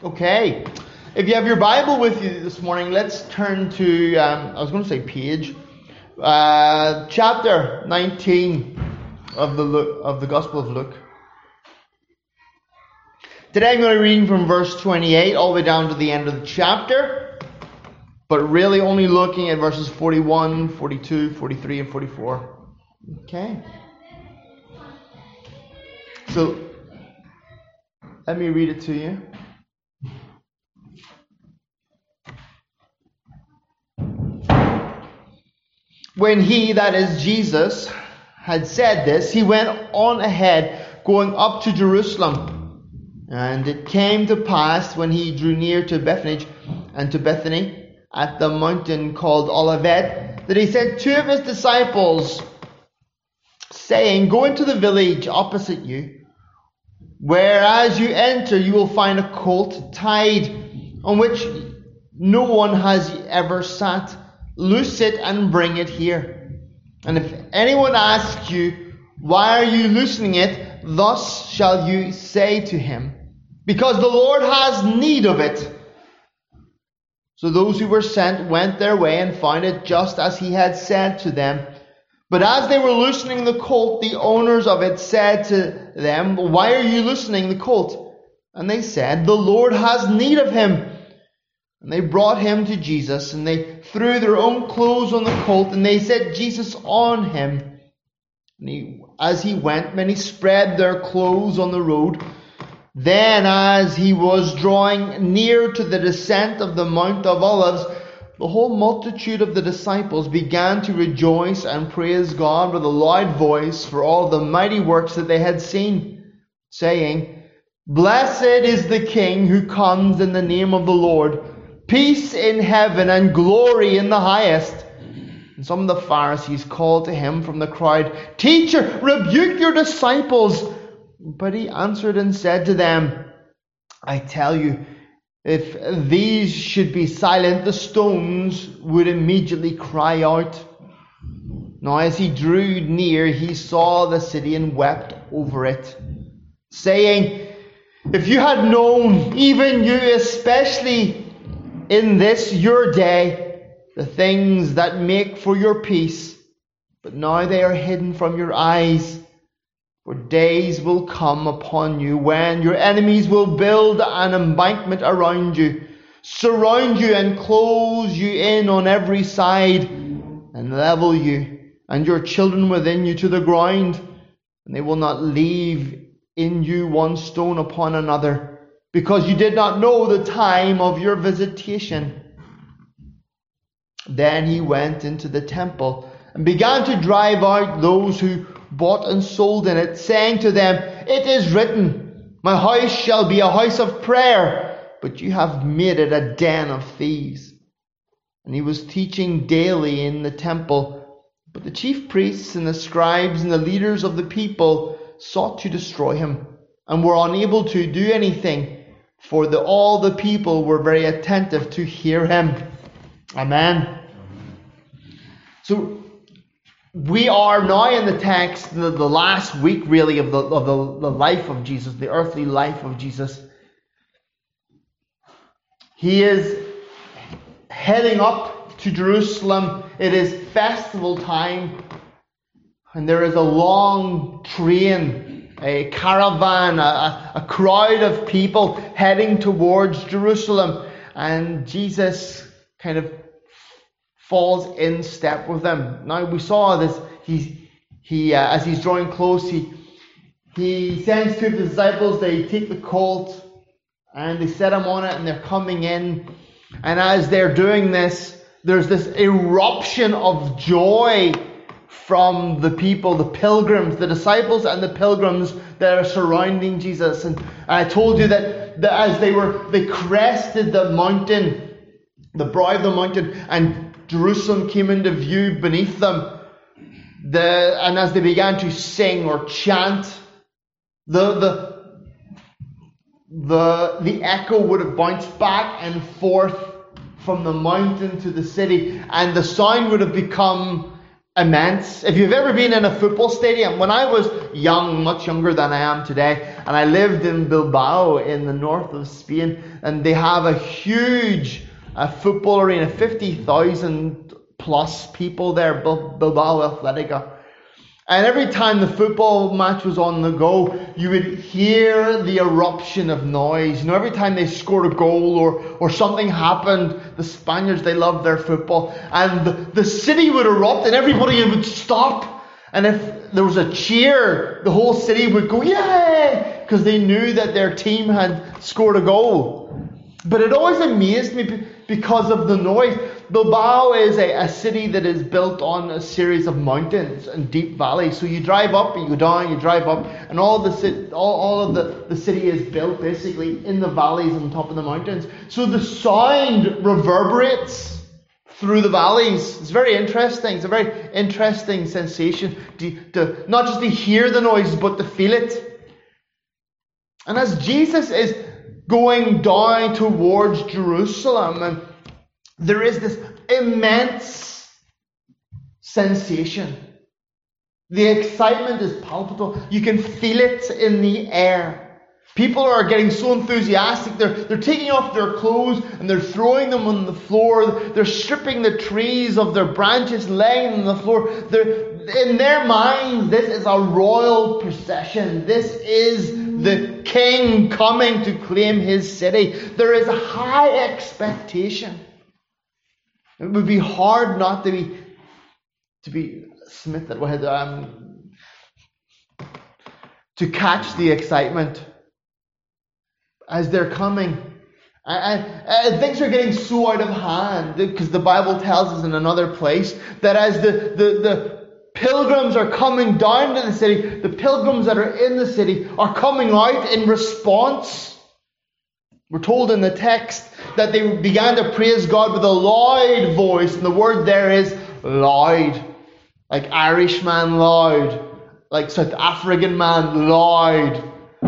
Okay, if you have your Bible with you this morning, let's turn to, I was going to say page, chapter 19 of the Gospel of Luke. Today I'm going to be reading from verse 28 all the way down to the end of the chapter, but really only looking at verses 41, 42, 43, and 44. Okay. So, let me read it to you. When he, that is Jesus, had said this, he went on ahead, going up to Jerusalem. And it came to pass, when he drew near to Bethany at the mountain called Olivet, that he sent two of his disciples, saying, "Go into the village opposite you, where as you enter you will find a colt tied, on which no one has ever sat. Loose it and bring it here. And if anyone asks you, 'Why are you loosening it?' thus shall you say to him, 'Because the Lord has need of it.'" So those who were sent went their way and found it just as he had said to them. But as they were loosening the colt, the owners of it said to them, "Why are you loosening the colt?" And they said, "The Lord has need of him." And they brought him to Jesus, and they threw their own clothes on the colt, and they set Jesus on him. And as he went, many spread their clothes on the road. Then, as he was drawing near to the descent of the Mount of Olives, the whole multitude of the disciples began to rejoice and praise God with a loud voice for all the mighty works that they had seen, saying, "Blessed is the King who comes in the name of the Lord. Peace in heaven and glory in the highest." And some of the Pharisees called to him from the crowd, "Teacher, rebuke your disciples." But he answered and said to them, "I tell you, if these should be silent, the stones would immediately cry out." Now as he drew near, he saw the city and wept over it, saying, "If you had known, even you especially in this your day, the things that make for your peace, but now they are hidden from your eyes. For days will come upon you when your enemies will build an embankment around you, surround you and close you in on every side, and level you and your children within you to the ground, and they will not leave in you one stone upon another, because you did not know the time of your visitation." Then he went into the temple and began to drive out those who bought and sold in it, saying to them, "It is written, 'My house shall be a house of prayer,' but you have made it a den of thieves." And he was teaching daily in the temple. But the chief priests and the scribes and the leaders of the people sought to destroy him, and were unable to do anything, for all the people were very attentive to hear him. Amen. So we are now in the text, the last week really of the life of Jesus, the earthly life of Jesus. He is heading up to Jerusalem. It is festival time, and there is a long train, a caravan, a crowd of people heading towards Jerusalem, and Jesus kind of falls in step with them. Now we saw this. As he's drawing close, he sends two of his disciples. They take the colt and they set him on it, and they're coming in. And as they're doing this, there's this eruption of joy from the people, the pilgrims, the disciples and the pilgrims that are surrounding Jesus. And I told you that as they crested the mountain, the brow of the mountain, and Jerusalem came into view beneath them, and as they began to sing or chant, the echo would have bounced back and forth from the mountain to the city, and the sound would have become immense. If you've ever been in a football stadium, when I was young, much younger than I am today, And I lived in Bilbao in the north of Spain, and they have a huge football arena, 50,000 plus people there, Bilbao Athletica. And every time the football match was on the go, you would hear the eruption of noise. Every time they scored a goal or something happened, the Spaniards, they loved their football. And the city would erupt and everybody would stop. And if there was a cheer, the whole city would go, yay! Because they knew that their team had scored a goal. But it always amazed me because of the noise. Bilbao is a city that is built on a series of mountains and deep valleys. So you drive up, you go down, you drive up, and all of the city is built basically in the valleys on top of the mountains. So the sound reverberates through the valleys. It's very interesting. It's a very interesting sensation to not just to hear the noise, but to feel it. And as Jesus is going down towards Jerusalem, and there is this immense sensation. The excitement is palpable. You can feel it in the air. People are getting so enthusiastic. They're taking off their clothes and they're throwing them on the floor. They're stripping the trees of their branches, laying them on the floor. In their minds, this is a royal procession. This is the king coming to claim his city. There is a high expectation. It would be hard not to be smitten with to catch the excitement as they're coming. And things are getting so out of hand because the Bible tells us in another place that as the pilgrims are coming down to the city, the pilgrims that are in the city are coming out in response. We're told in the text that they began to praise God with a loud voice. And the word there is loud. Like Irish man loud. Like South African man loud.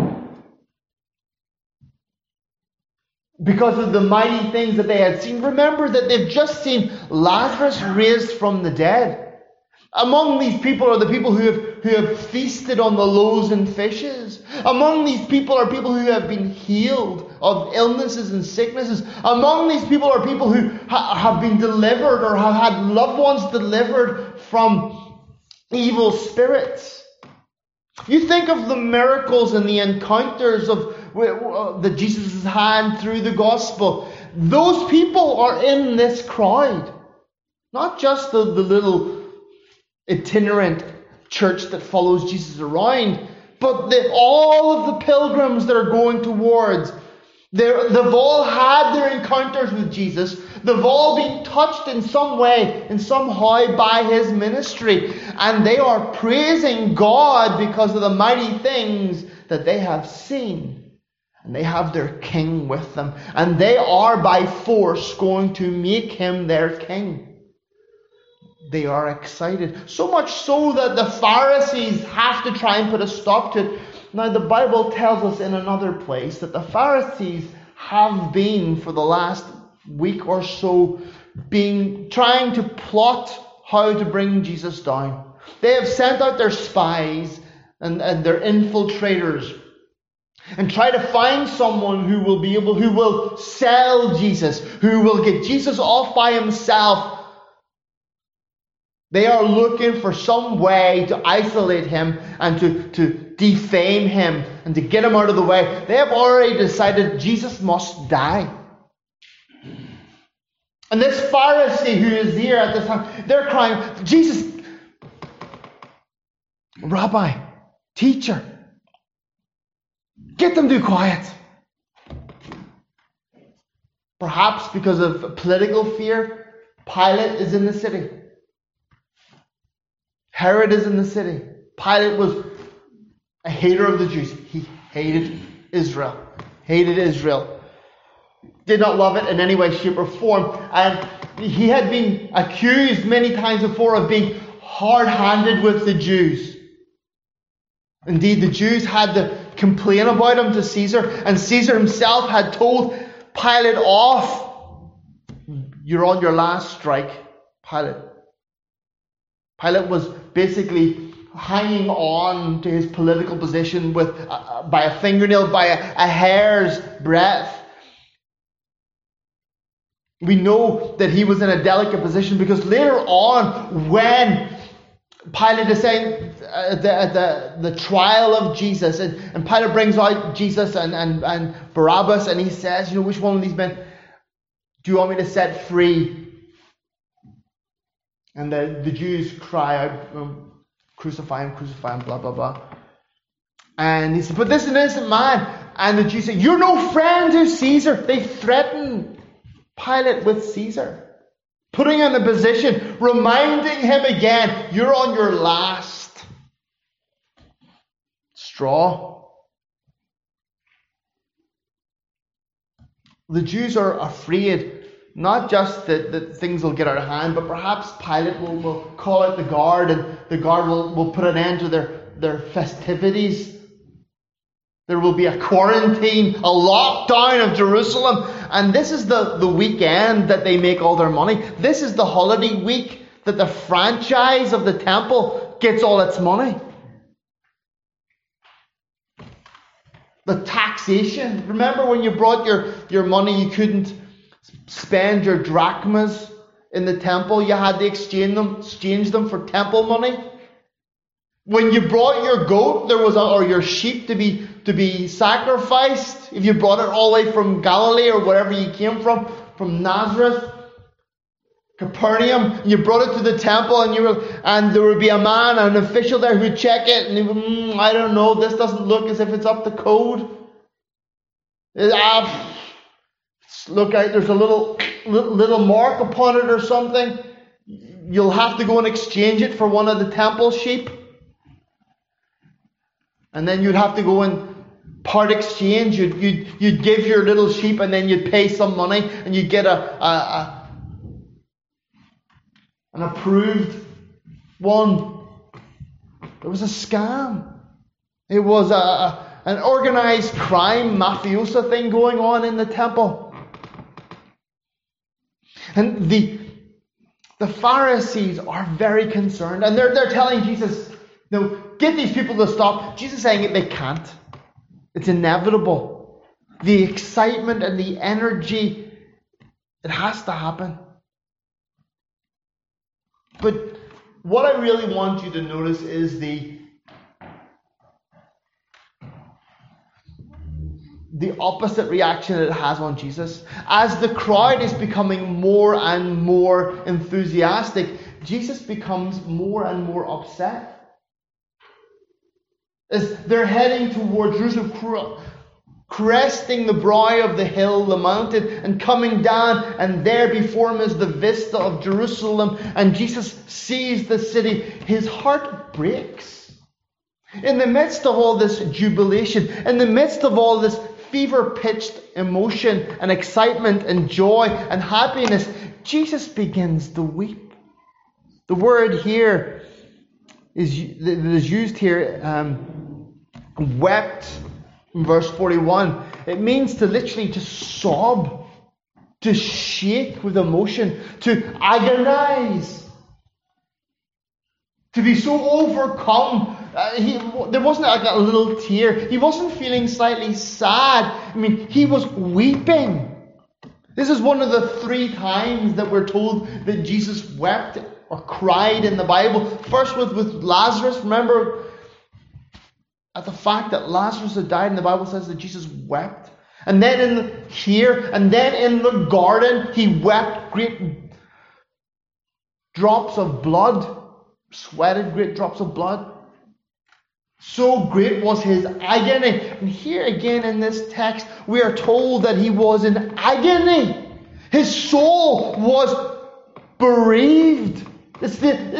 Because of the mighty things that they had seen. Remember that they've just seen Lazarus raised from the dead. Among these people are the people who have feasted on the loaves and fishes. Among these people are people who have been healed of illnesses and sicknesses. Among these people are people who have been delivered or have had loved ones delivered from evil spirits. You think of the miracles and the encounters that Jesus has had through the gospel. Those people are in this crowd. Not just the little itinerant church that follows Jesus around, but all of the pilgrims that are going towards. They've all had their encounters with Jesus. They've all been touched in some way and somehow by his ministry. And they are praising God because of the mighty things that they have seen. And they have their king with them. And they are by force going to make him their king. They are excited. So much so that the Pharisees have to try and put a stop to it. Now the Bible tells us in another place that the Pharisees have been for the last week or so trying to plot how to bring Jesus down. They have sent out their spies and their infiltrators and try to find someone who will sell Jesus, who will get Jesus off by himself. They are looking for some way to isolate him and to defame him and to get him out of the way. They have already decided Jesus must die. And this Pharisee who is here at this time, they're crying, Jesus, Rabbi, teacher, get them to quiet. Perhaps because of political fear, Pilate is in the city. Herod is in the city. Pilate was a hater of the Jews. He hated Israel. Did not love it in any way, shape, or form. And he had been accused many times before of being hard-handed with the Jews. Indeed, the Jews had to complain about him to Caesar, and Caesar himself had told Pilate off. You're on your last strike, Pilate. Pilate was basically hanging on to his political position with by a fingernail, by a hair's breadth. We know that he was in a delicate position because later on, when Pilate is saying the trial of Jesus, and Pilate brings out Jesus and Barabbas, and he says, which one of these men do you want me to set free? And the Jews cry out, crucify him, blah, blah, blah. And he said, but this is an innocent man. And the Jews say, you're no friend to Caesar. They threaten Pilate with Caesar, putting him in a position, reminding him again, you're on your last straw. The Jews are afraid, not just that things will get out of hand, but perhaps Pilate will call out the guard, and the guard will put an end to their festivities. There will be a quarantine, a lockdown of Jerusalem. And this is the weekend that they make all their money. This is the holiday week that the franchise of the temple gets all its money. The taxation. Remember when you brought your money, you couldn't spend your drachmas in the temple. You had to exchange them for temple money. When you brought your goat, or your sheep to be sacrificed, if you brought it all the way from Galilee or wherever you came from Nazareth, Capernaum, you brought it to the temple, and there would be a man, an official there who'd check it, and he would, I don't know, this doesn't look as if it's up to code. Look out, there's a little mark upon it or something. You'll have to go and exchange it for one of the temple sheep. And then you'd have to go and part exchange. You'd give your little sheep, and then you'd pay some money, and you'd get an approved one. It was a scam. It was an organized crime, mafiosa thing going on in the temple. And the Pharisees are very concerned, and they're telling Jesus, no, get these people to stop. Jesus is saying they can't. It's inevitable. The excitement and the energy, it has to happen. But what I really want you to notice is the opposite reaction that it has on Jesus. As the crowd is becoming more and more enthusiastic, Jesus becomes more and more upset. As they're heading towards Jerusalem, cresting the brow of the hill, the mountain, and coming down, and there before him is the vista of Jerusalem, and Jesus sees the city, his heart breaks. In the midst of all this jubilation, in the midst of all this fever-pitched emotion and excitement and joy and happiness, Jesus begins to weep. The word here that is used here, wept, in verse 41. It means to literally to sob, to shake with emotion, to agonize, to be so overcome. There wasn't like a little tear. He wasn't feeling slightly sad. I mean, he was weeping. This is one of the 3 times that we're told that Jesus wept or cried in the Bible. First with Lazarus. Remember at the fact that Lazarus had died, and the Bible says that Jesus wept. And then and then in the garden, he wept great drops of blood, sweated great drops of blood. So great was his agony. And here again in this text, we are told that he was in agony. His soul was bereaved. It's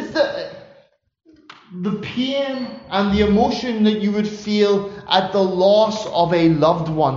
the pain and the emotion that you would feel at the loss of a loved one.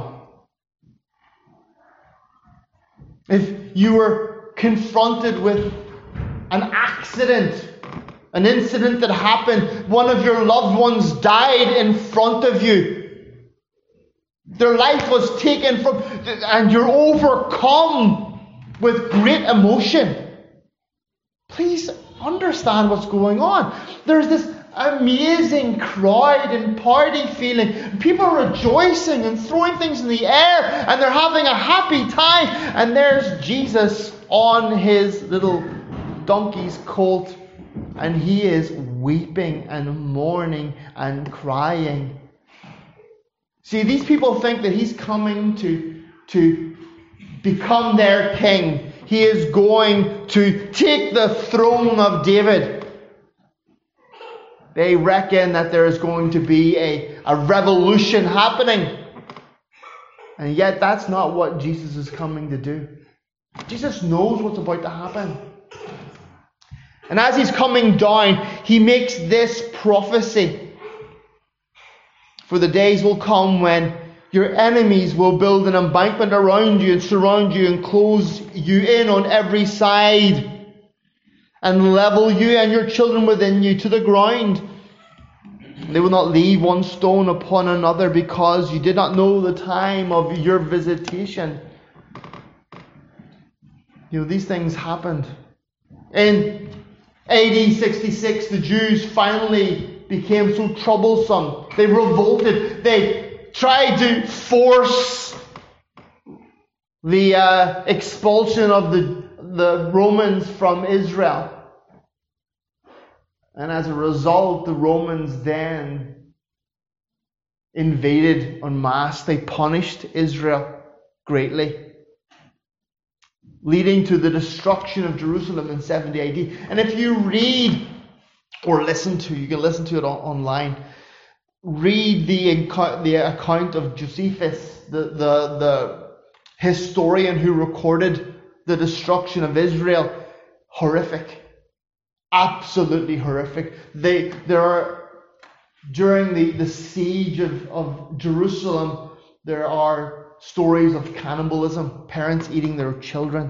If you were confronted with an accident, an incident that happened, one of your loved ones died in front of you, their life was taken from, and you're overcome with great emotion. Please understand what's going on. There's this amazing crowd and party feeling. People are rejoicing and throwing things in the air, and they're having a happy time. And there's Jesus on his little donkey's colt, and he is weeping and mourning and crying. See, these people think that he's coming to become their king. He is going to take the throne of David. They reckon that there is going to be a revolution happening. And yet that's not what Jesus is coming to do. Jesus knows what's about to happen. And as he's coming down, he makes this prophecy. For the days will come when your enemies will build an embankment around you and surround you and close you in on every side and level you and your children within you to the ground. They will not leave one stone upon another because you did not know the time of your visitation. These things happened. In AD 66, the Jews finally became so troublesome. They revolted. They tried to force the expulsion of the Romans from Israel. And as a result, the Romans then invaded en masse. They punished Israel greatly, leading to the destruction of Jerusalem in 70 AD. And if you read or listen to, you can listen to it online, read the account of Josephus, the historian who recorded the destruction of Israel. Horrific. Absolutely horrific. There are, during the siege of Jerusalem, there are stories of cannibalism, parents eating their children.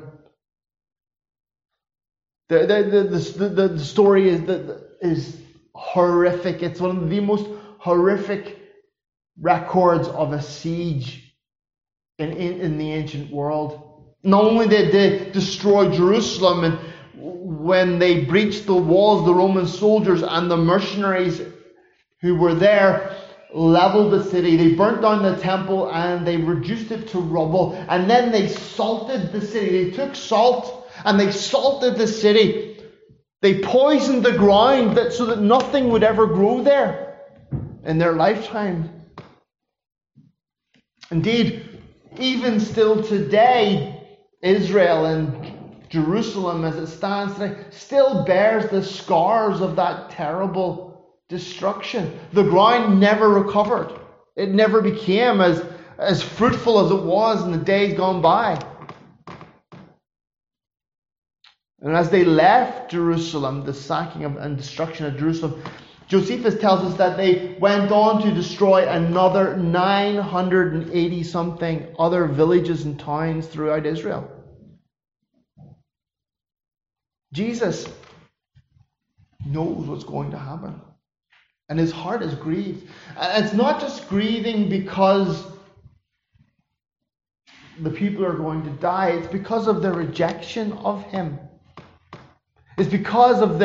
The story is horrific. It's one of the most horrific records of a siege in the ancient world. Not only did they destroy Jerusalem, and when they breached the walls, the Roman soldiers and the mercenaries who were there leveled the city. They burnt down the temple and they reduced it to rubble. And then they salted the city. They took salt and they salted the city. They poisoned the ground so that nothing would ever grow there in their lifetime. Indeed, even still today, Israel and Jerusalem as it stands today still bears the scars of that terrible destruction. The ground never recovered. It never became as fruitful as it was in the days gone by. And as they left Jerusalem, the sacking and destruction of Jerusalem, Josephus tells us that they went on to destroy another 980 something other villages and towns throughout Israel. Jesus knows what's going to happen. And his heart is grieved. And it's not just grieving because the people are going to die. It's because of their rejection of him. It's because of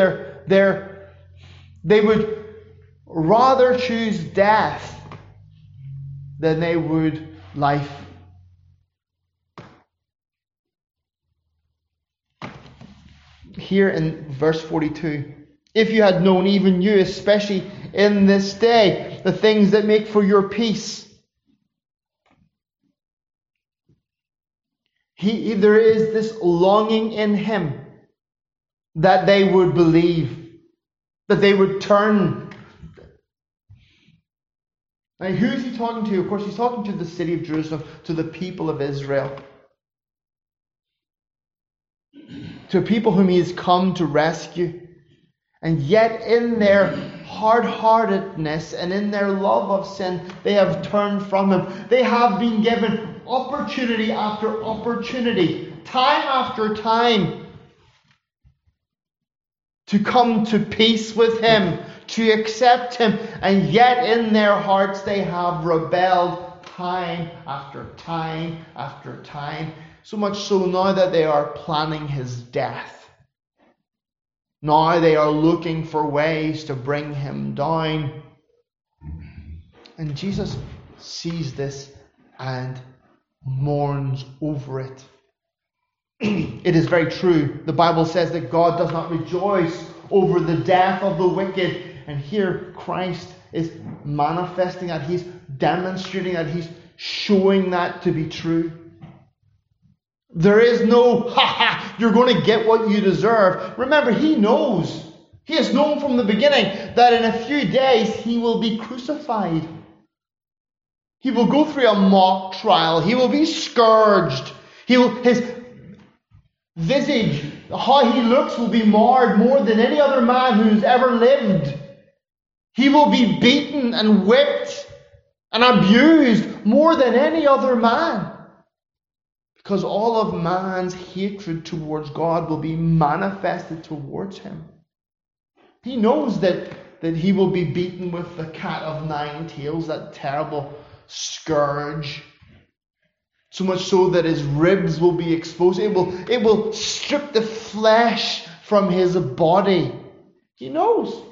they would rather choose death than they would life. Here in verse 42, if you had known, even you, especially in this day, the things that make for your peace. There is this longing in him that they would believe, that they would turn. Now, who is he talking to? Of course, he's talking to the city of Jerusalem, to the people of Israel. To people whom he has come to rescue. And yet in their hard-heartedness and in their love of sin, they have turned from him. They have been given opportunity after opportunity, time after time, to come to peace with him, to accept him. And yet in their hearts they have rebelled time after time after time. So much so now that they are planning his death. Now they are looking for ways to bring him down. And Jesus sees this and mourns over it. It is very true. The Bible says that God does not rejoice over the death of the wicked. And here Christ is manifesting that. He's demonstrating that. He's showing that to be true. There is no, you're going to get what you deserve. Remember, he knows. He has known from the beginning that in a few days he will be crucified. He will go through a mock trial. He will be scourged. His visage, how he looks, will be marred more than any other man who's ever lived. He will be beaten and whipped and abused more than any other man. Because all of man's hatred towards God will be manifested towards him. He knows that he will be beaten with the cat of nine tails, that terrible scourge. So much so that his ribs will be exposed. It will strip the flesh from his body. He knows.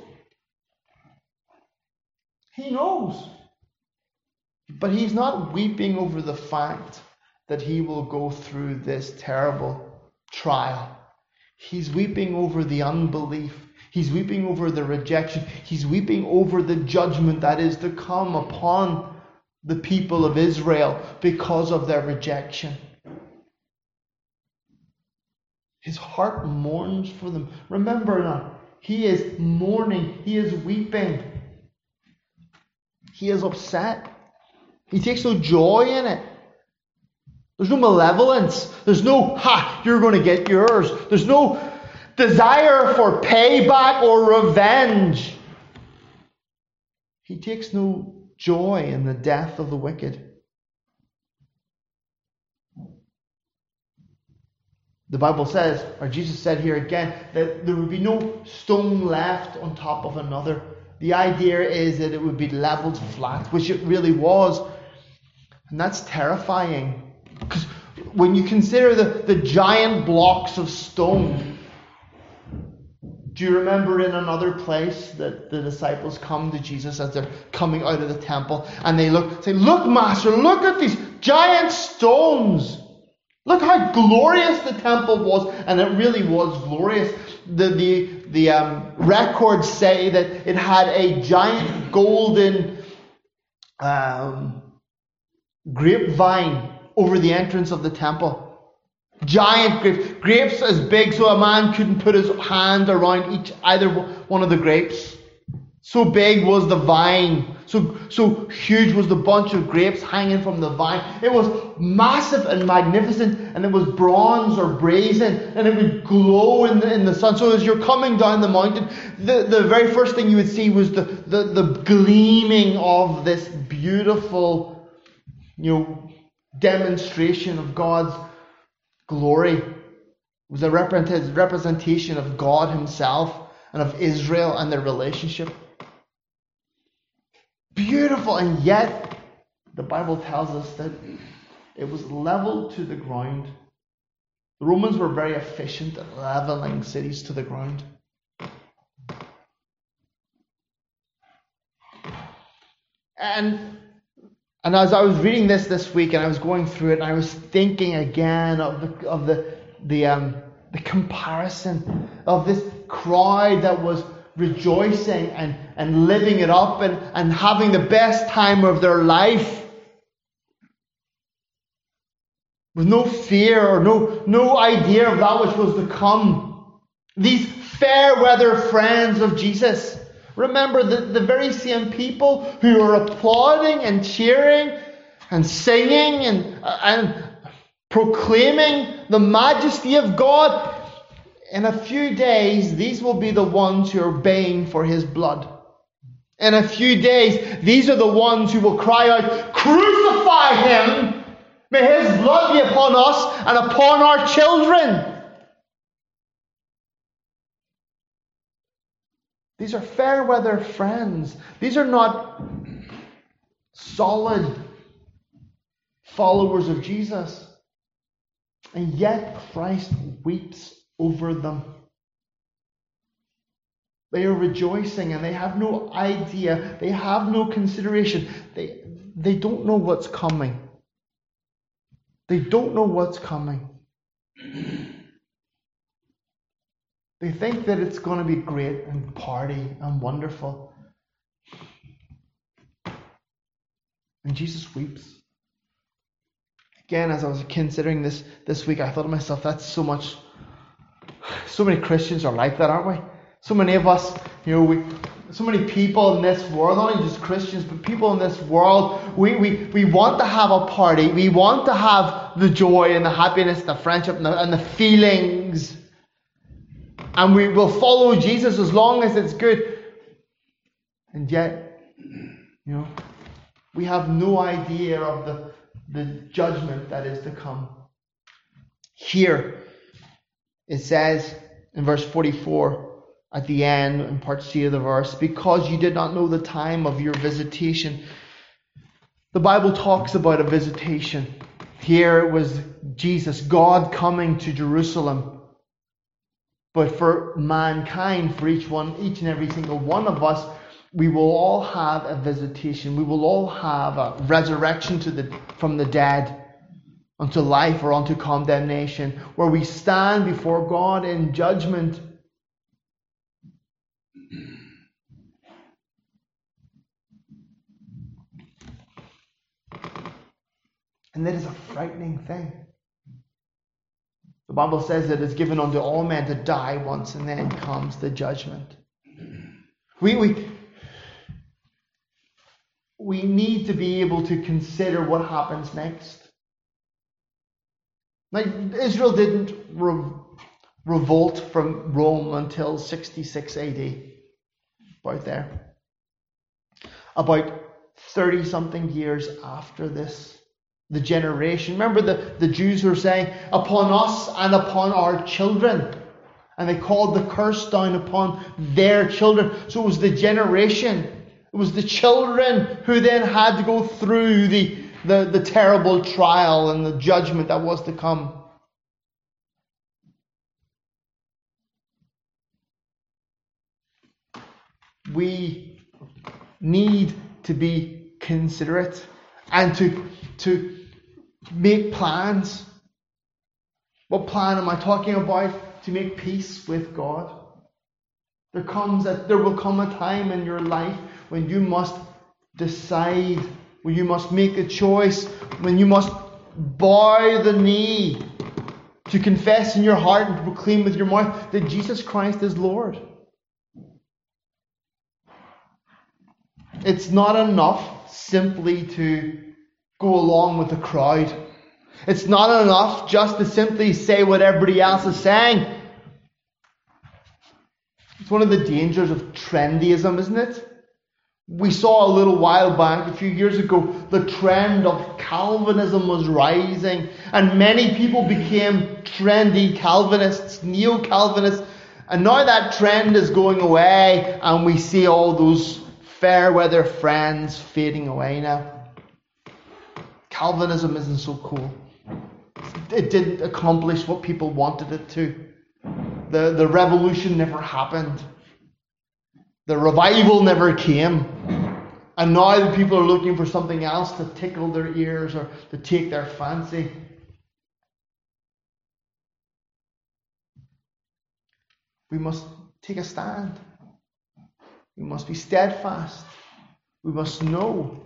He knows. But he's not weeping over the fact that he will go through this terrible trial. He's weeping over the unbelief. He's weeping over the rejection. He's weeping over the judgment that is to come upon the people of Israel because of their rejection. His heart mourns for them. Remember now, he is mourning. He is weeping. He is upset. He takes no joy in it. There's no malevolence. There's no, you're going to get yours. There's no desire for payback or revenge. He takes no joy in the death of the wicked. The Bible says, or Jesus said here again, that there would be no stone left on top of another. The idea is that it would be leveled flat, which it really was. And that's terrifying. Because when you consider the giant blocks of stone, do you remember in another place that the disciples come to Jesus as they're coming out of the temple and they say, "Look, Master, look at these giant stones. Look how glorious the temple was." And it really was glorious. The records say that it had a giant golden grapevine over the entrance of the temple. Giant grapes as big so a man couldn't put his hand around either one of the grapes. So big was the vine. So huge was the bunch of grapes hanging from the vine. It was massive and magnificent, and it was bronze or brazen, and it would glow in the sun. So as you're coming down the mountain, the very first thing you would see was the gleaming of this beautiful, demonstration of God's glory. It was a representation of God himself and of Israel and their relationship. Beautiful, and yet the Bible tells us that it was leveled to the ground. The Romans were very efficient at leveling cities to the ground. And as I was reading this week, and I was going through it, and I was thinking again of the comparison of this crowd that was rejoicing and living it up and having the best time of their life, with no fear or no idea of that which was to come. These fair weather friends of Jesus. Remember, the very same people who are applauding and cheering and singing and proclaiming the majesty of God, in a few days, these will be the ones who are baying for his blood. In a few days, these are the ones who will cry out, "Crucify him! May his blood be upon us and upon our children." These are fair weather friends. These are not solid followers of Jesus. And yet Christ weeps over them. They are rejoicing and they have no idea. They have no consideration. They don't know what's coming. They don't know what's coming. They think that it's going to be great and party and wonderful. And Jesus weeps. Again, as I was considering this week, I thought to myself, that's so many Christians are like that, aren't we? So many of us, so many people in this world, not only just Christians, but people in this world, we want to have a party. We want to have the joy and the happiness, the friendship and the feelings. And we will follow Jesus as long as it's good. And yet, we have no idea of the judgment that is to come. Here, it says in verse 44, at the end, in part C of the verse, because you did not know the time of your visitation. The Bible talks about a visitation. Here it was Jesus, God coming to Jerusalem. But for mankind, for each and every single one of us, we will all have a visitation. We will all have a resurrection from the dead unto life or unto condemnation, where we stand before God in judgment. And that is a frightening thing. The Bible says it is given unto all men to die once, and then comes the judgment. We need to be able to consider what happens next. Like, Israel didn't revolt from Rome until 66 AD. About there. About 30-something years after this. The generation. Remember the Jews were saying, upon us and upon our children. And they called the curse down upon their children. So it was the generation. It was the children who then had to go through the terrible trial and the judgment that was to come. We need to be considerate and to make plans. What plan am I talking about? To make peace with God. There will come a time in your life when you must decide, when you must make a choice, when you must bow the knee to confess in your heart and to proclaim with your mouth that Jesus Christ is Lord. It's not enough simply to go along with the crowd. It's not enough just to simply say what everybody else is saying. It's one of the dangers of trendyism, isn't it? We saw a little while back, a few years ago, the trend of Calvinism was rising, and many people became trendy Calvinists, neo-Calvinists, and now that trend is going away, and we see all those fair weather friends fading away now. Calvinism isn't so cool. It didn't accomplish what people wanted it to. The revolution never happened. The revival never came. And now the people are looking for something else to tickle their ears or to take their fancy. We must take a stand. We must be steadfast. We must know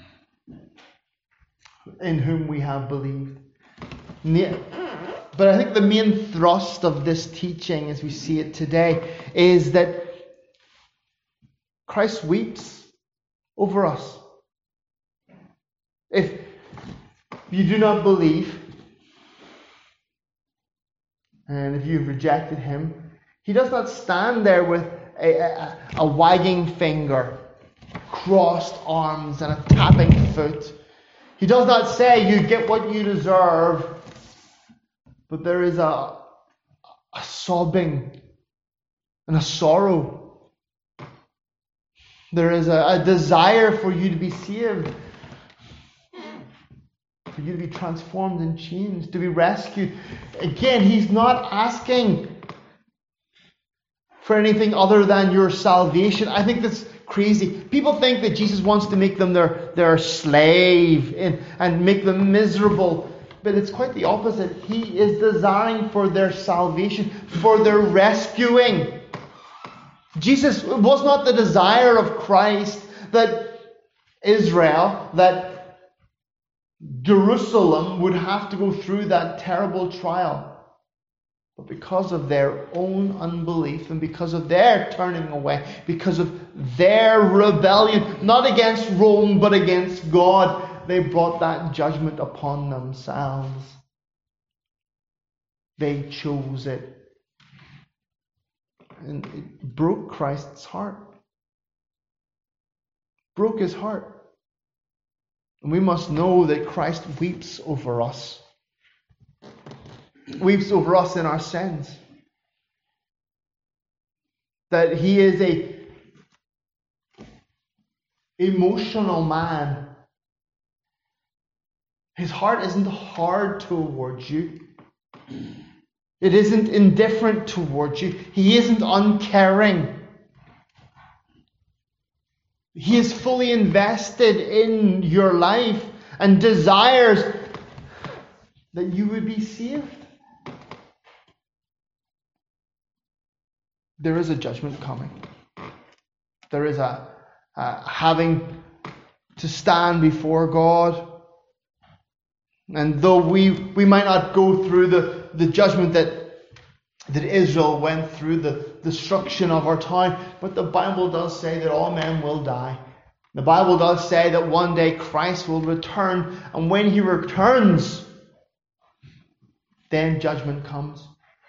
in whom we have believed. But I think the main thrust of this teaching, as we see it today, is that Christ weeps over us. If you do not believe, and if you've rejected Him, He does not stand there with a wagging finger, crossed arms, and a tapping foot. He does not say, you get what you deserve, but there is a sobbing and a sorrow. There is a desire for you to be saved, for you to be transformed and changed, to be rescued. Again, He's not asking for anything other than your salvation. I think that's crazy. People think that Jesus wants to make them their slave and make them miserable. But it's quite the opposite. He is desiring for their salvation, for their rescuing. Jesus, it was not the desire of Christ that Israel, that Jerusalem would have to go through that terrible trial. But because of their own unbelief and because of their turning away, because of their rebellion, not against Rome but against God, they brought that judgment upon themselves. They chose it. And it broke Christ's heart. Broke his heart. And we must know that Christ weeps over us. Weeps over us in our sins. That he is a emotional man. His heart isn't hard towards you. It isn't indifferent towards you. He isn't uncaring. He is fully invested in your life and desires that you would be saved. There is a judgment coming. There is a having to stand before God. And though we might not go through the judgment that Israel went through, the destruction of our town, but the Bible does say that all men will die. The Bible does say that one day Christ will return, and when he returns, then judgment comes.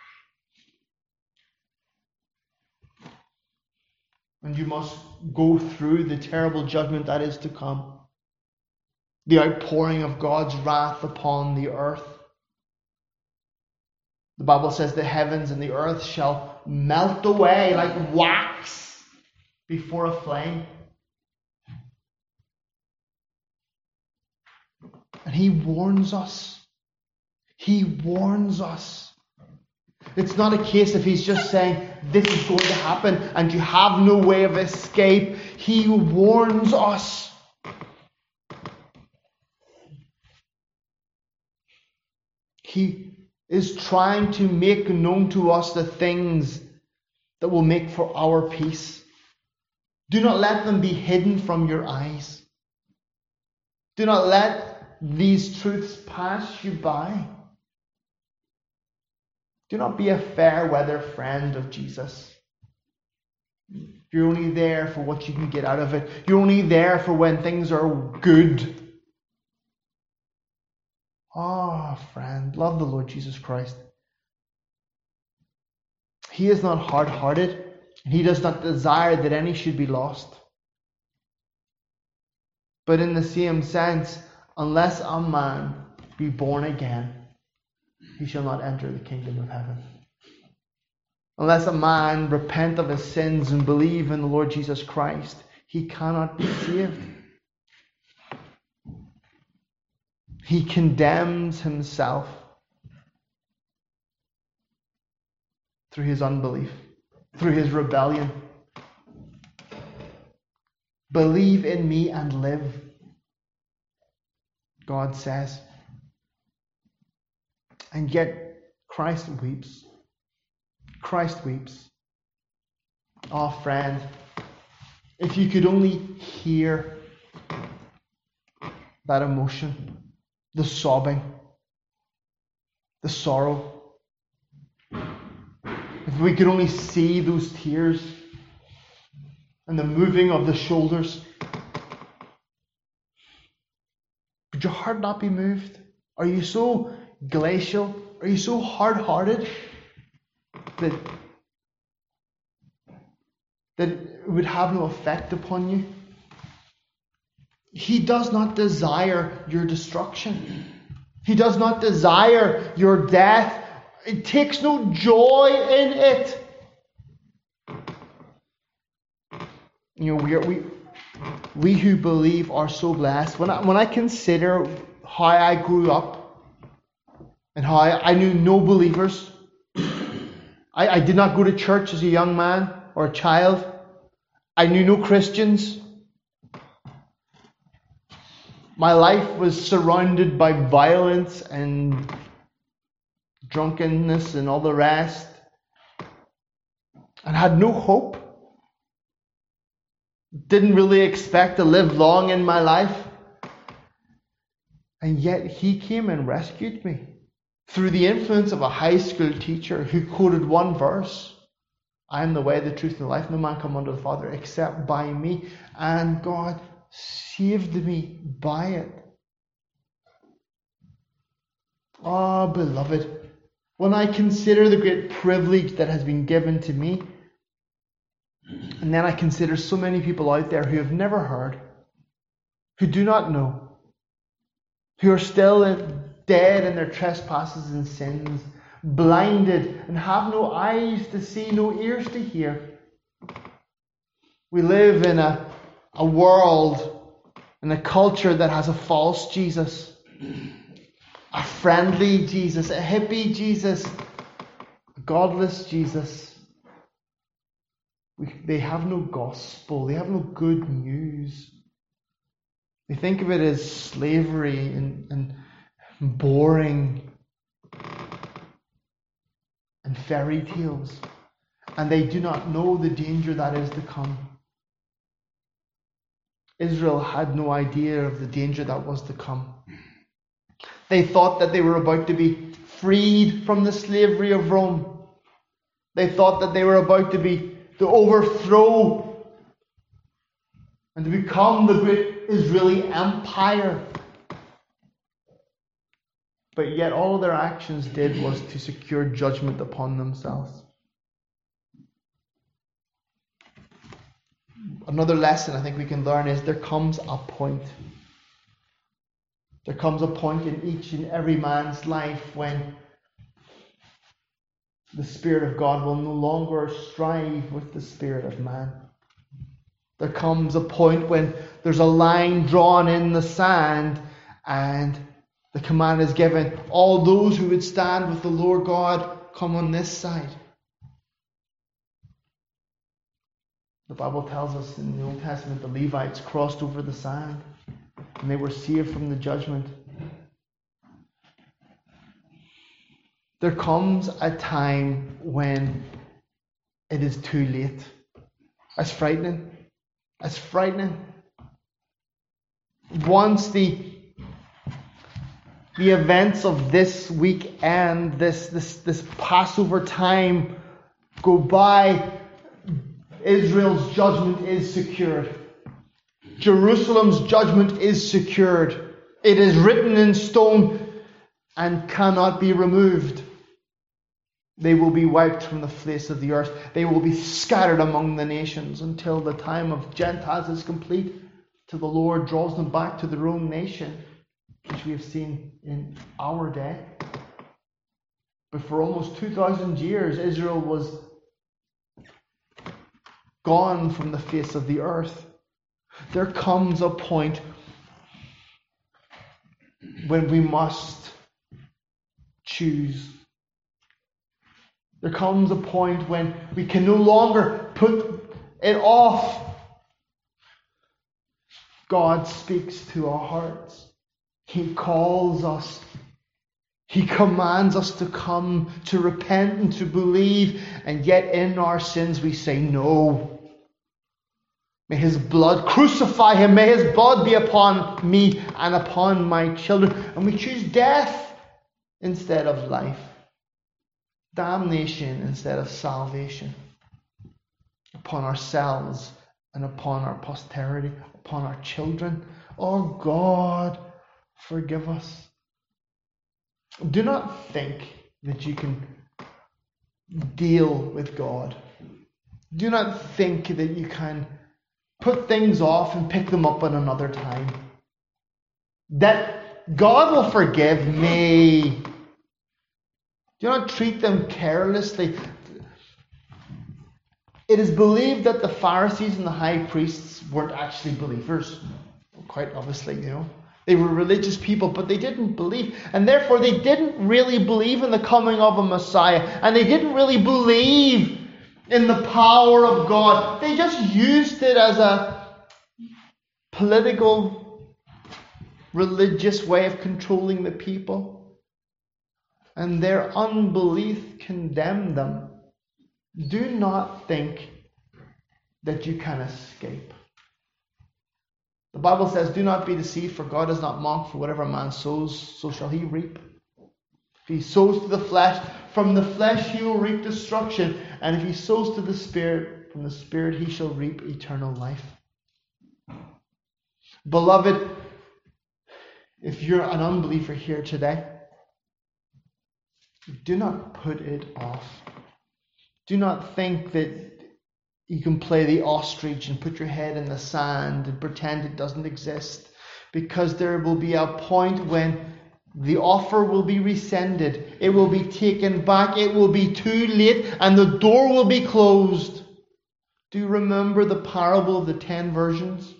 And you must go through the terrible judgment that is to come. The outpouring of God's wrath upon the earth. The Bible says the heavens and the earth shall melt away like wax before a flame. And he warns us. He warns us. It's not a case of he's just saying this is going to happen and you have no way of escape. He warns us. He is trying to make known to us the things that will make for our peace. Do not let them be hidden from your eyes. Do not let these truths pass you by. Do not be a fair weather friend of Jesus. You're only there for what you can get out of it. You're only there for when things are good. Friend, love the Lord Jesus Christ. He is not hard-hearted, and he does not desire that any should be lost. But in the same sense, unless a man be born again, he shall not enter the kingdom of heaven. Unless a man repent of his sins and believe in the Lord Jesus Christ, he cannot be saved. He condemns himself through his unbelief, through his rebellion. Believe in me and live, God says. And yet Christ weeps. Christ weeps. Oh, friend, if you could only hear that emotion, the sobbing, the sorrow. If we could only see those tears and the moving of the shoulders, would your heart not be moved? Are you so glacial? Are you so hard-hearted that it would have no effect upon you? He does not desire your destruction. He does not desire your death. It takes no joy in it. You know, we who believe are so blessed. When I consider how I grew up and how I knew no believers, I did not go to church as a young man. or a child. I knew no Christians. My life was surrounded by violence and drunkenness and all the rest, and had no hope. Didn't really expect to live long in my life. And yet He came and rescued me through the influence of a high school teacher who quoted one verse: I am the way, the truth, and the life. No man come unto the Father except by me. And God saved me by it. Oh, beloved, when I consider the great privilege that has been given to me, and then I consider so many people out there who have never heard, who do not know, who are still dead in their trespasses and sins, blinded and have no eyes to see, no ears to hear. We live in a world, in a culture that has a false Jesus, a friendly Jesus, a hippie Jesus, a godless Jesus. They have no gospel. They have no good news. They think of it as slavery and boring and fairy tales. And they do not know the danger that is to come. Israel had no idea of the danger that was to come. They thought that they were about to be freed from the slavery of Rome. They thought that they were about to overthrow and to become the great Israeli empire. But yet all their actions did was to secure judgment upon themselves. Another lesson I think we can learn is there comes a point. There comes a point in each and every man's life when the Spirit of God will no longer strive with the spirit of man. There comes a point when there's a line drawn in the sand and the command is given, all those who would stand with the Lord God, come on this side. The Bible tells us in the Old Testament the Levites crossed over the sand and they were saved from the judgment. There comes a time when it is too late. It's frightening. It's frightening. Once the events of this weekend, this Passover time go by, Israel's judgment is secured. Jerusalem's judgment is secured. It is written in stone and cannot be removed. They will be wiped from the face of the earth. They will be scattered among the nations until the time of Gentiles is complete, till the Lord draws them back to their own nation, which we have seen in our day. But for almost 2,000 years, Israel was gone from the face of the earth. There comes a point when we must choose. There comes a point when we can no longer put it off. God speaks to our hearts. He calls us. He commands us to come, to repent and to believe. And yet in our sins we say no. May His blood crucify Him. May His blood be upon me and upon my children. And we choose death instead of life. Damnation instead of salvation. Upon ourselves and upon our posterity, upon our children. Oh God, forgive us. Do not think that you can deal with God. Do not think that you can put things off and pick them up at another time. That God will forgive me. Do not treat them carelessly. It is believed that the Pharisees and the high priests weren't actually believers. Quite obviously, They were religious people, but they didn't believe. And therefore, they didn't really believe in the coming of a Messiah. And they didn't really believe in the power of God. They just used it as a political, religious way of controlling the people. And their unbelief condemned them. Do not think that you can escape. The Bible says, do not be deceived, for God is not mocked, for whatever a man sows, so shall he reap. If he sows to the flesh, from the flesh he will reap destruction. And if he sows to the Spirit, from the Spirit he shall reap eternal life. Beloved, if you're an unbeliever here today, do not put it off. Do not think that you can play the ostrich and put your head in the sand and pretend it doesn't exist, because there will be a point when the offer will be rescinded. It will be taken back. It will be too late and the door will be closed. Do you remember the parable of the 10 virgins?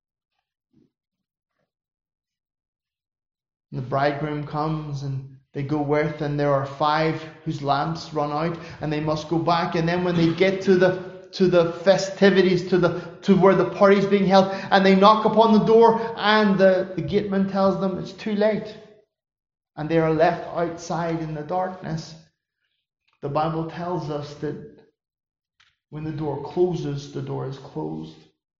The bridegroom comes and they go with, and there are 5 whose lamps run out and they must go back. And then when they get to the festivities, to where the party's being held, and they knock upon the door, and the gateman tells them it's too late, and they are left outside in the darkness. The Bible tells us that when the door closes, the door is closed.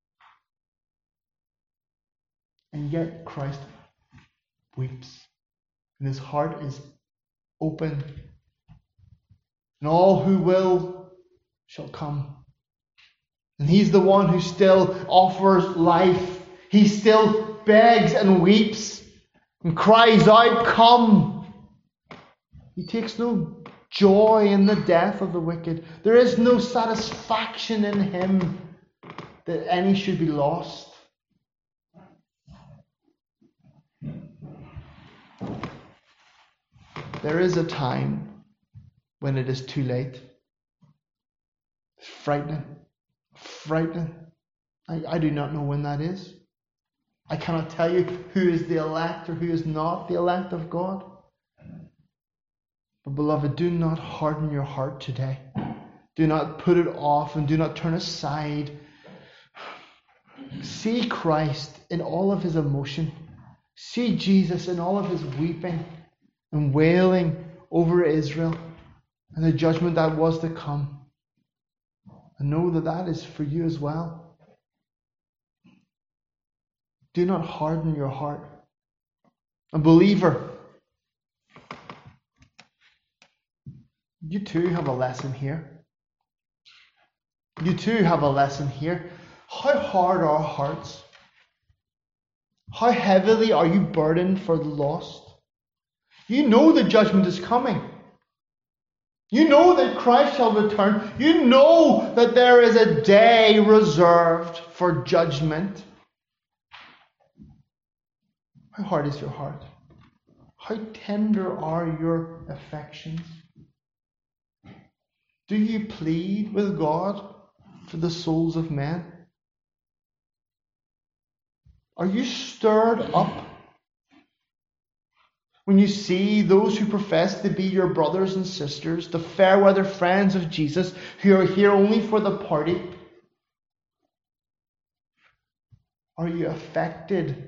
And yet Christ weeps, and his heart is open, and all who will shall come. And he's the one who still offers life. He still begs and weeps and cries out, "Come!" He takes no joy in the death of the wicked. There is no satisfaction in him that any should be lost. There is a time when it is too late. It's frightening. Frightening. I do not know when that is. I cannot tell you who is the elect or who is not the elect of God. But beloved, do not harden your heart today. Do not put it off and do not turn aside. See Christ in all of his emotion. See Jesus in all of his weeping and wailing over Israel and the judgment that was to come. And know that that is for you as well. Do not harden your heart. A believer, you too have a lesson here. You too have a lesson here. How hard are our hearts? How heavily are you burdened for the lost? You know the judgment is coming. You know that Christ shall return. You know that there is a day reserved for judgment. How hard is your heart? How tender are your affections? Do you plead with God for the souls of men? Are you stirred up when you see those who profess to be your brothers and sisters, the fair weather friends of Jesus, who are here only for the party? Are you affected?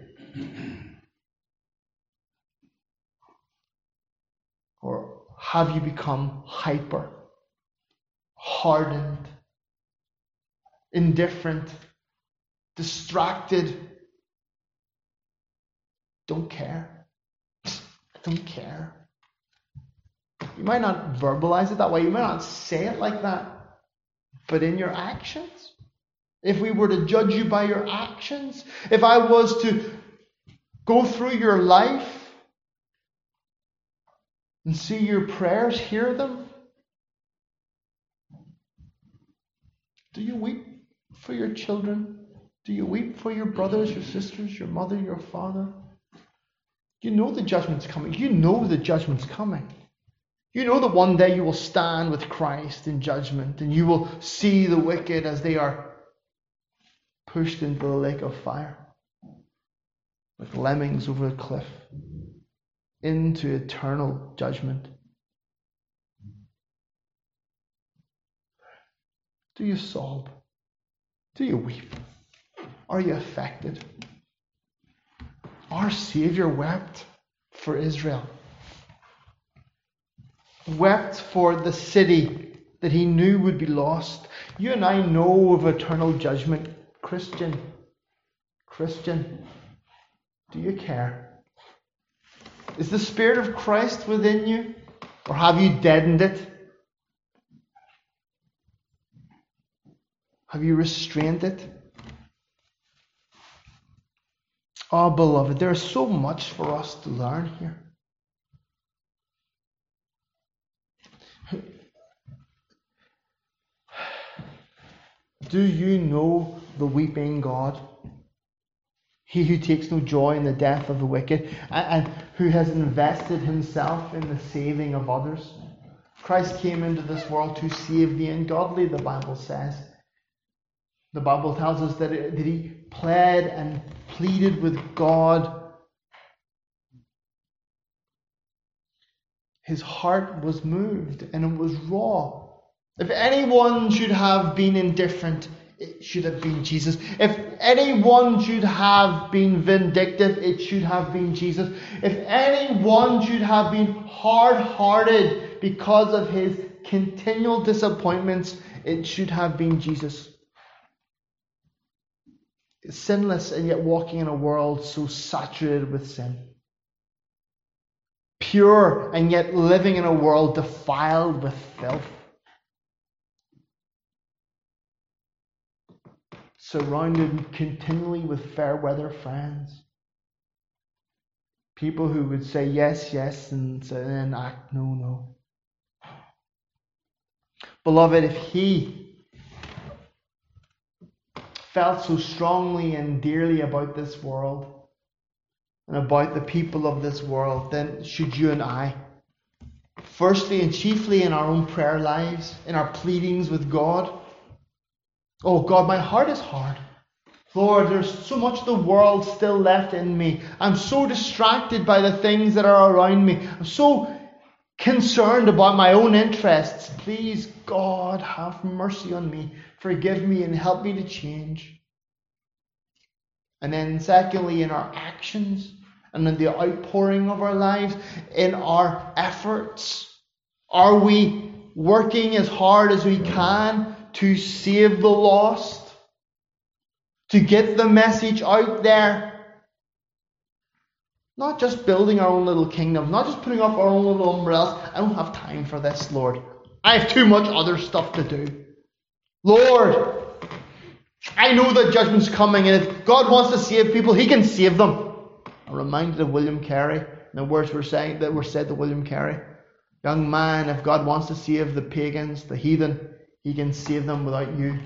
Or have you become hyper, hardened, indifferent, distracted? Don't care. Don't care. You might not verbalize it that way. You might not say it like that. But in your actions, if we were to judge you by your actions, if I was to go through your life and see your prayers, hear them, do you weep for your children? Do you weep for your brothers, your sisters, your mother, your father? You know the judgment's coming. You know the judgment's coming. You know that one day you will stand with Christ in judgment, and you will see the wicked as they are pushed into the lake of fire, like lemmings over a cliff, into eternal judgment. Do you sob? Do you weep? Are you affected? Our Savior wept for Israel. Wept for the city that he knew would be lost. You and I know of eternal judgment. Christian, do you care? Is the Spirit of Christ within you? Or have you deadened it? Have you restrained it? Oh, beloved, there is so much for us to learn here. Do you know the weeping God? He who takes no joy in the death of the wicked, and who has invested himself in the saving of others. Christ came into this world to save the ungodly, the Bible says. The Bible tells us that he pled and pleaded with God. His heart was moved and it was raw. If anyone should have been indifferent, it should have been Jesus. If anyone should have been vindictive, it should have been Jesus. If anyone should have been hard-hearted because of his continual disappointments, it should have been Jesus. Sinless and yet walking in a world so saturated with sin. Pure and yet living in a world defiled with filth. Surrounded continually with fair weather friends. People who would say yes, yes, and then act no, no. Beloved, if he felt so strongly and dearly about this world and about the people of this world, then should you and I, firstly and chiefly in our own prayer lives, in our pleadings with God, oh God, my heart is hard. Lord, there's so much of the world still left in me. I'm so distracted by the things that are around me. I'm so concerned about my own interests. Please, God, have mercy on me. Forgive me and help me to change. And then secondly, in our actions and in the outpouring of our lives, in our efforts, are we working as hard as we can to save the lost? To get the message out there? Not just building our own little kingdom, not just putting up our own little umbrellas. I don't have time for this, Lord. I have too much other stuff to do. Lord, I know that judgment's coming, and if God wants to save people, he can save them. I'm reminded of William Carey, and the words were said to William Carey. Young man, if God wants to save the pagans, the heathen, he can save them without you.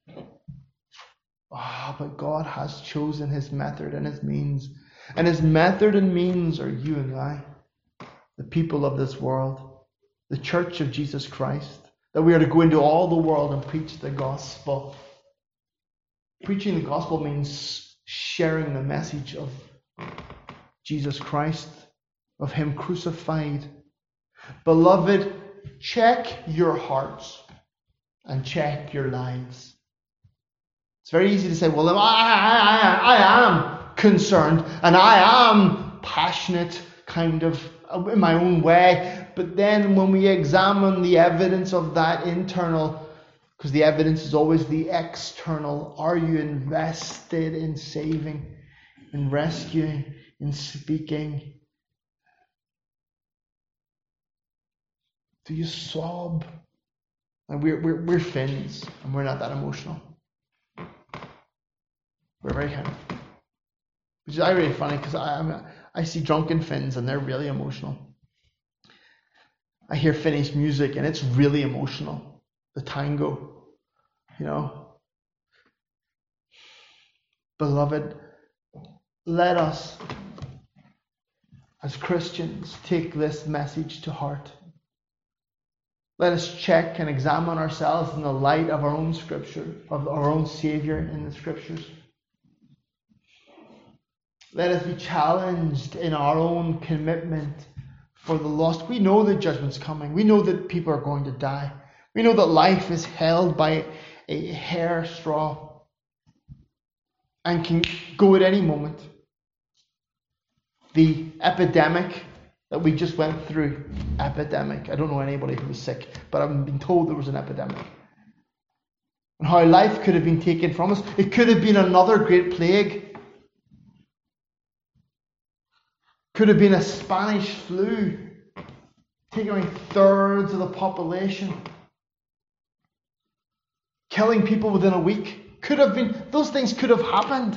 But God has chosen his method and his means. And his method and means are you and I, the people of this world, the church of Jesus Christ, that we are to go into all the world and preach the gospel. Preaching the gospel means sharing the message of Jesus Christ, of him crucified. Beloved, check your hearts and check your lives. It's very easy to say, well, I am concerned and I am passionate kind of in my own way. But then when we examine the evidence of that internal, because the evidence is always the external, are you invested in saving, in rescuing, in speaking? Do you sob? And we're Finns and we're not that emotional. We're very kind of, which is really funny because I see drunken Finns and they're really emotional. I hear Finnish music and it's really emotional. The tango, you know. Beloved, let us as Christians take this message to heart. Let us check and examine ourselves in the light of our own scripture, of our own Savior in the scriptures. Let us be challenged in our own commitment for the lost. We know that judgment's coming. We know that people are going to die. We know that life is held by a hair straw and can go at any moment. The epidemic that we just went through, epidemic. I don't know anybody who was sick, but I've been told there was an epidemic. And how life could have been taken from us. It could have been another great plague. Could have been a Spanish flu, taking away thirds of the population, killing people within a week. Could have been, those things could have happened.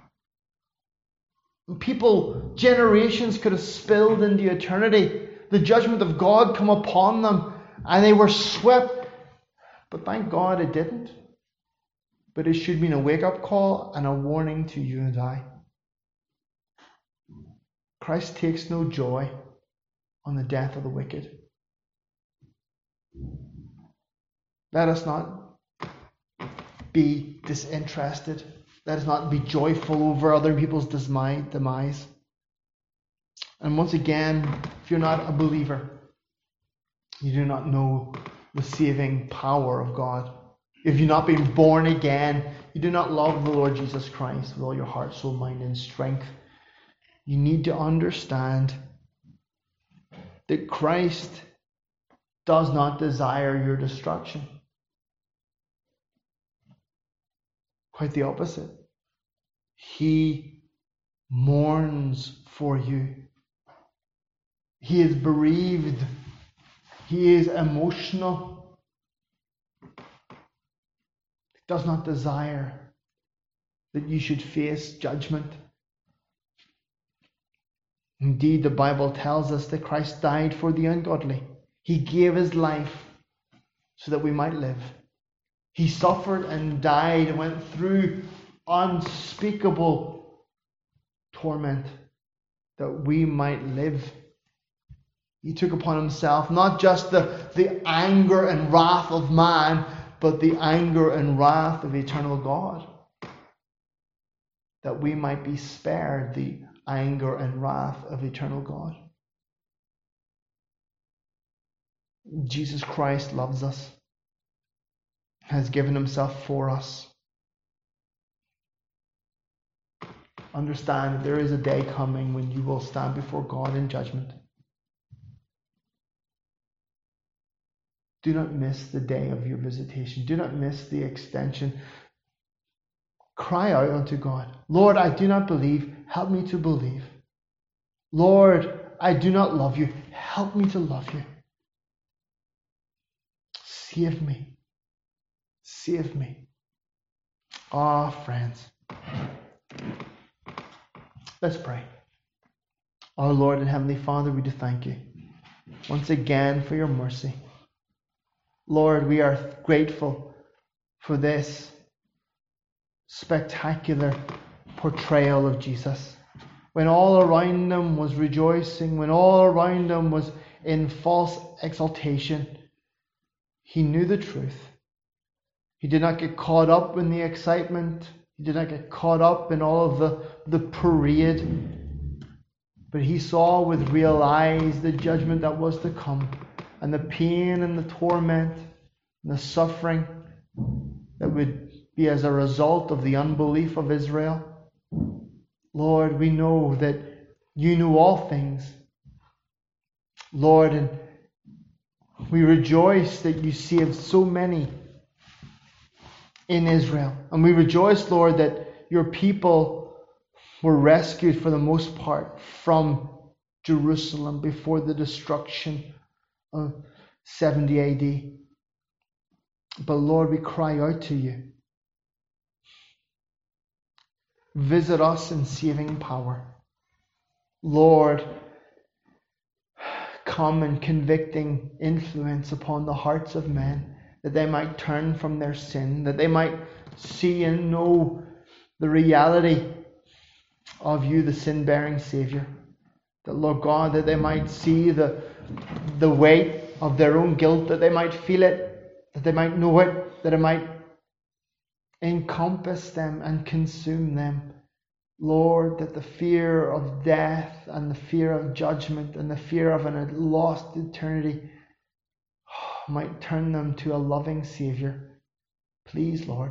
People, generations could have spilled into eternity. The judgment of God come upon them, and they were swept. But thank God it didn't. But it should have been a wake-up call and a warning to you and I. Christ takes no joy on the death of the wicked. Let us not be disinterested. Let us not be joyful over other people's demise. And once again, if you're not a believer, you do not know the saving power of God. If you've not been born again, you do not love the Lord Jesus Christ with all your heart, soul, mind, and strength. You need to understand that Christ does not desire your destruction. Quite the opposite. He mourns for you. He is bereaved. He is emotional. He does not desire that you should face judgment. Indeed, the Bible tells us that Christ died for the ungodly. He gave his life so that we might live. He suffered and died and went through unspeakable torment that we might live. He took upon himself not just the anger and wrath of man, but the anger and wrath of eternal God, that we might be spared the anger and wrath of eternal God. Jesus Christ loves us, has given himself for us. Understand that there is a day coming when you will stand before God in judgment. Do not miss the day of your visitation. Do not miss the extension. Cry out unto God. Lord, I do not believe. Help me to believe. Lord, I do not love you. Help me to love you. Save me. Save me. Ah, friends. Let's pray. Our Lord and Heavenly Father, we do thank you once again for your mercy. Lord, we are grateful for this spectacular portrayal of Jesus. When all around them was rejoicing, when all around them was in false exaltation, he knew the truth. He did not get caught up in the excitement. He did not get caught up in all of the parade. But he saw with real eyes the judgment that was to come, and the pain and the torment and the suffering that would be as a result of the unbelief of Israel. Lord, we know that you know all things. Lord, and we rejoice that you saved so many in Israel. And we rejoice, Lord, that your people were rescued for the most part from Jerusalem before the destruction of 70 AD. But Lord, we cry out to you. Visit us in saving power. Lord, come in convicting influence upon the hearts of men, that they might turn from their sin, that they might see and know the reality of you, the sin-bearing Saviour. That, Lord God, that they might see the weight of their own guilt, that they might feel it, that they might know it, that it might encompass them and consume them. Lord, that the fear of death and the fear of judgment and the fear of a lost eternity might turn them to a loving Saviour. Please, Lord,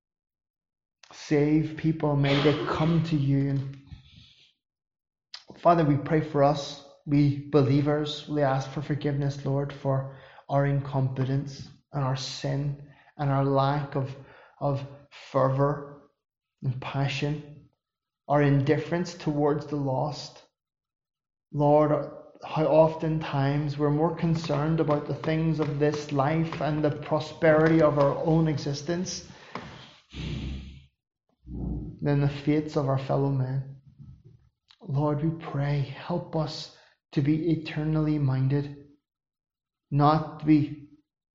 save people. May they come to you. And Father, we pray for us, we believers. We ask for forgiveness, Lord, for our incompetence and our sin and our lack of fervor and passion, our indifference towards the lost. Lord, how oftentimes we're more concerned about the things of this life and the prosperity of our own existence than the fates of our fellow men. Lord, we pray, help us to be eternally minded, not to be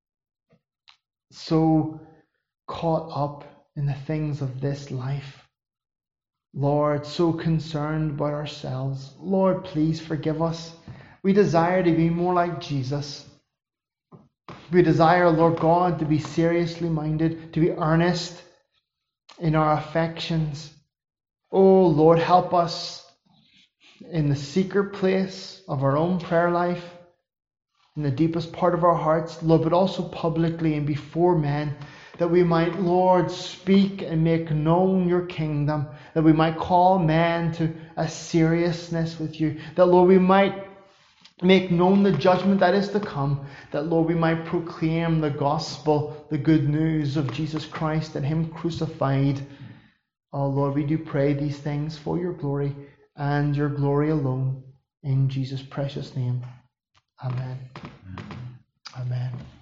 so caught up in the things of this life. Lord, so concerned about ourselves. Lord, please forgive us. We desire to be more like Jesus. We desire, Lord God, to be seriously minded, to be earnest in our affections. Oh, Lord, help us in the secret place of our own prayer life, in the deepest part of our hearts, Lord, but also publicly and before men, that we might, Lord, speak and make known your kingdom, that we might call men to a seriousness with you, that, Lord, we might make known the judgment that is to come, that, Lord, we might proclaim the gospel, the good news of Jesus Christ and him crucified. Oh, Lord, we do pray these things for your glory and your glory alone. In Jesus' precious name. Amen. Amen.